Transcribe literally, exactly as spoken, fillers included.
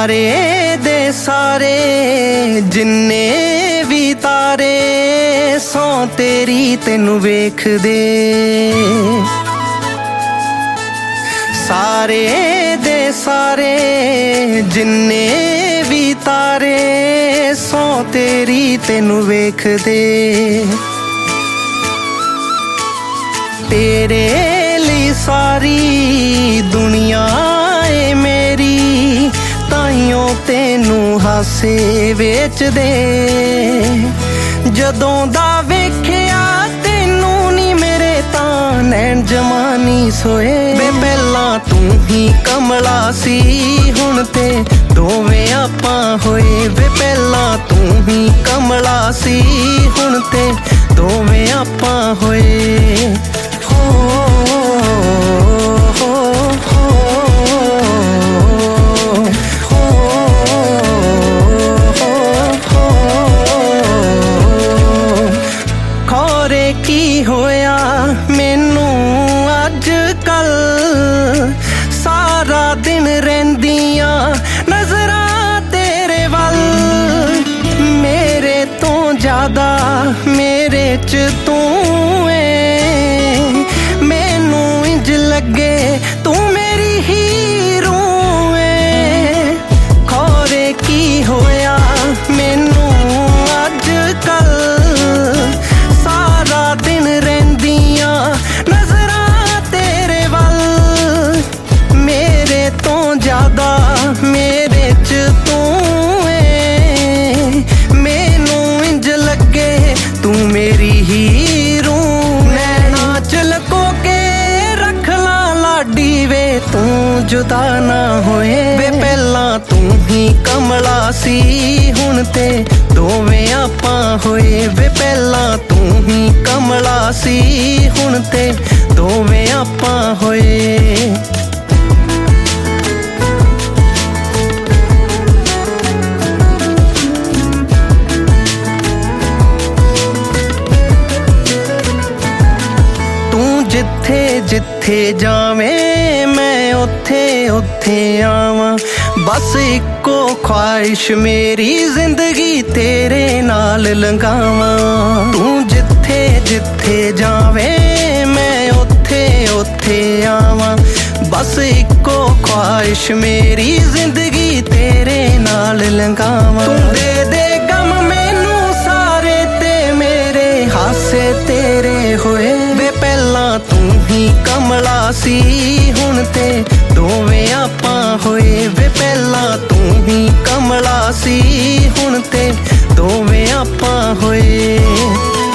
सारे दे सारे जिन्ने भी तारे सौ तेरी तेनू वेखदे। सारे दे सारे जिन्ने भी तारे सौ तेरी तेनू वेखदे। तेरे लिए सारी दुनिया है मेरी ताइयों तेनू हासे वेचदे। जदों दा वेखिया तेनू नी मेरे तां नैन जमानी सोए। वे पहला तू ही कमला सी हुण ते दोवें आपां होए। वे पहला तू ही कमला सी हुण ते दोवें आपां होए। हो हो हो खौरे की होया मैनू अज कल सारा दिन रहिंदियां नजरां तेरे वल। मेरे तो ज्यादा मेरे च तू है। मैनू इंज लगे तू मेरी हीरो है। खौरे की होया मैनू अज कल सारा दिन रहिंदियां नजरां तेरे वल। मेरे तो ज्यादा मेरे च तू है। मैनू इंज लगे तू मेरी हीरो। नैना च लको के रख ला लाडी वे तू जुदा ना होए। वे पहला तू ही कमला सी हुण ते दोवें आपां होए। वे पहला तू ही कमला सी हुण ते दोवें आपां होए। जिथे जिथे जावें मैं उथे उथे आवां। बस इको ख्वाहिश मेरी जिंदगी तेरे नाल लंघावां। तू जिथे जिथे जावें मैं उथे उथे आवां। बस इको ख्वाहिश मेरी जिंदगी तेरे नाल लंघावां। तू दे दे गम मैनू सारे ते मेरे हासे तेरे होए। वे पहला तू ही कमला सी हुण ते दोवें आपां होए। वे पहला तू ही कमला सी हुण ते दोवें आपां होए।